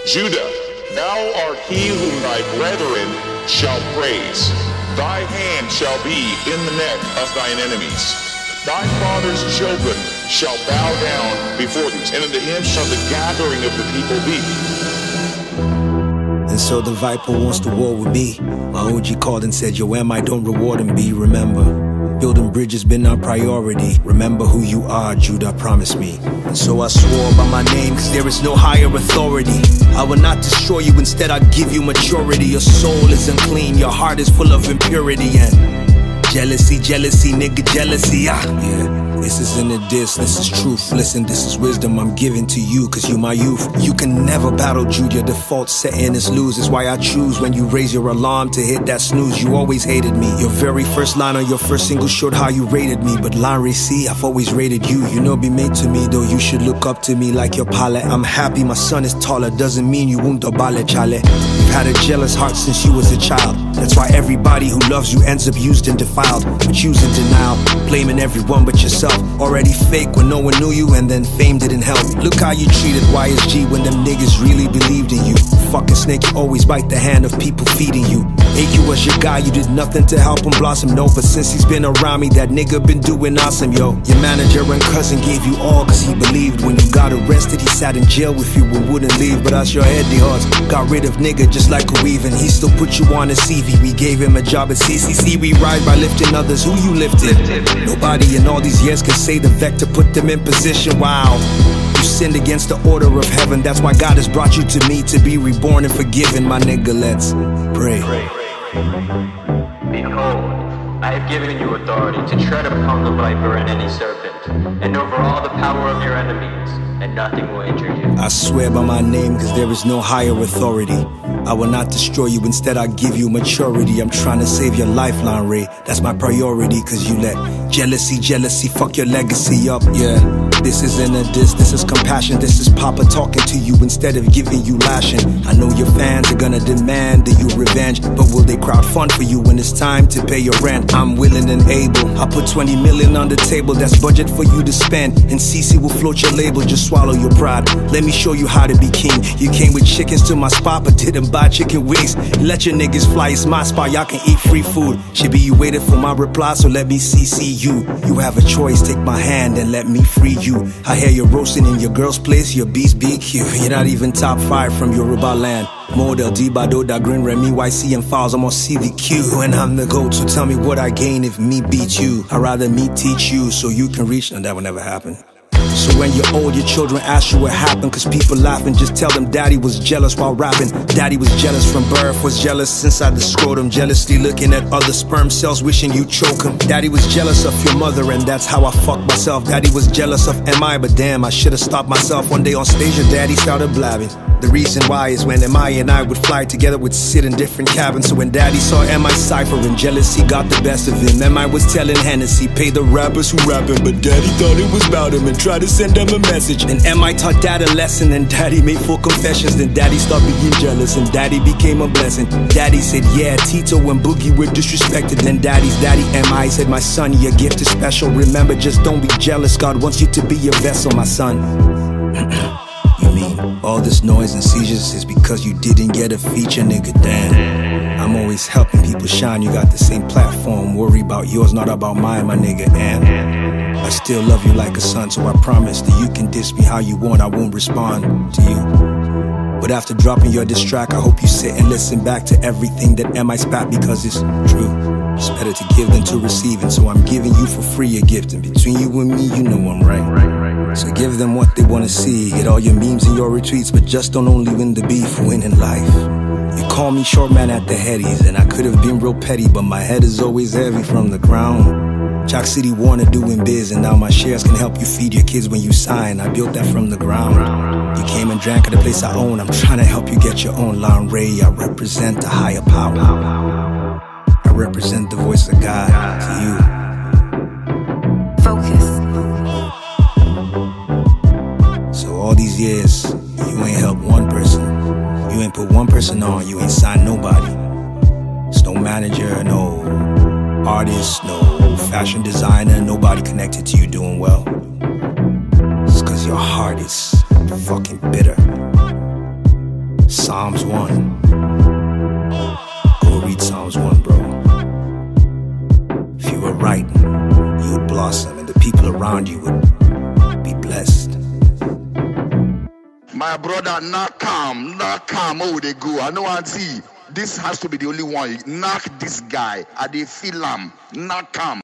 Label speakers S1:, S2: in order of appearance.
S1: Judah, thou art he whom thy brethren shall praise. Thy hand shall be in the neck of thine enemies. Thy father's children shall bow down before thee, and unto him shall the gathering of the people be.
S2: And so the Viper wants to war with me. My OG called and said, yo, I don't reward him, be. Remember, building bridges been our priority. Remember who you are, Judah, promise me. And so I swore by my name, cause there is no higher authority. I will not destroy you, instead I'll give you maturity. Your soul is unclean, your heart is full of impurity. And jealousy, nigga, jealousy, yeah. This isn't a diss, this is truth. Listen, this is wisdom I'm giving to you, cause you my youth. You can never battle Jude, your default setting is lose. It's why I choose when you raise your alarm to hit that snooze. You always hated me. Your very first line on your first single showed how you rated me. But Larry, see, I've always rated you. You know be made to me, though you should look up to me like your pilot. I'm happy my son is taller, doesn't mean you won't dobale chale. You've had a jealous heart since you was a child. That's why everybody who loves you ends up used and defiled. But choosing denial, blaming everyone but yourself. Already fake when no one knew you, and then fame didn't help. Look how you treated YSG when them niggas really believed in you. Fucking snake, you always bite the hand of people feeding you. AQ was your guy, you did nothing to help him blossom, no. But since he's been around me, that nigga been doing awesome, yo. Your manager and cousin gave you all cause he believed. When you got arrested, he sat in jail with you and wouldn't leave. But us, your head, the odds. Got rid of nigga just like a weave, and he still put you on a CV. We gave him a job at CCC. We rise by lifting others. Who you lifted? Nobody in all these years can say the vector put them in position. Wow. You sinned against the order of heaven. That's why God has brought you to me to be reborn and forgiven. My nigga, let's pray.
S3: Behold, I have given you authority to tread upon the viper and any serpent, and over all the power of your enemies, and nothing will injure you.
S2: I swear by my name, cause there is no higher authority. I will not destroy you, instead I'll give you maturity. I'm trying to save your lifeline, Ray. That's my priority, cause you let jealousy, fuck your legacy up, yeah. This isn't a diss, this is compassion. This is Papa talking to you instead of giving you lashing. I know your fans are gonna demand that you revenge, but will they crowd fund for you when it's time to pay your rent? I'm willing and able. I put 20 million on the table, that's budget for you to spend. And CC will float your label, just swallow your pride. Let me show you how to be king. You came with chickens to my spot, but didn't buy chicken wings. Let your niggas fly, it's my spot, y'all can eat free food. Should be you waited for my reply, so let me CC you. You have a choice, take my hand and let me free you. I hear you're roasting in your girl's place, your beast BQ. You're not even top 5 from Yoruba land. Model D Bado, Da Green Remy, YC and Files, I'm on CVQ. And I'm the GOAT, so tell me what I gain if me beat you. I'd rather me teach you so you can reach, and that will never happen. So when you're old, your children ask you what happened, cause people laughing, just tell them daddy was jealous while rapping. Daddy was jealous from birth, was jealous inside the scrotum, jealously looking at other sperm cells, wishing you choke him. Daddy was jealous of your mother, and that's how I fucked myself. Daddy was jealous of MI, but damn, I should've stopped myself. One day on stage, your daddy started blabbing. The reason why is when MI and I would fly together, would sit in different cabins. So when daddy saw MI ciphering, jealousy got the best of him. MI was telling Hennessy, pay the rappers who rapping, but daddy thought it was about him and tried to send them a message. Then MI taught dad a lesson, and daddy made full confessions. Then daddy started being jealous, and daddy became a blessing. Daddy said, yeah, Tito and Boogie were disrespected. Then daddy's daddy MI said, my son, your gift is special. Remember, just don't be jealous. God wants you to be a vessel, my son. You mean all this noise and seizures is because you didn't get a feature, nigga? Damn. I'm always helping people shine. You got the same platform. Worry about yours, not about mine, my nigga. And I still love you like a son, so I promise that you can diss me how you want. I won't respond to you. But after dropping your diss track, I hope you sit and listen back to everything that MI spat, because it's true. It's better to give than to receive, and so I'm giving you for free a gift. And between you and me, you know I'm right. So give them what they wanna see. Get all your memes and your retweets, but just don't only win the beef, win in life. You call me short man at the headies, and I could've been real petty, but my head is always heavy from the ground. Chalk City Warner doing biz, and now my shares can help you feed your kids when you sign. I built that from the ground. You came and drank at the place I own. I'm trying to help you get your own. Lon Ray, I represent a higher power. I represent the voice of God to you.
S4: Focus.
S2: So all these years, you ain't helped one person. You ain't put one person on, you ain't signed nobody. It's no manager, no artist, no fashion designer, nobody connected to you doing well. It's cause your heart is fucking bitter. Psalms 1. Go read Psalms 1, bro. If you were right, you would blossom and the people around you would be blessed.
S1: My brother, knock calm, oh they go. I know I see. This has to be the only one. Knock this guy. I dey feel him. Knock calm.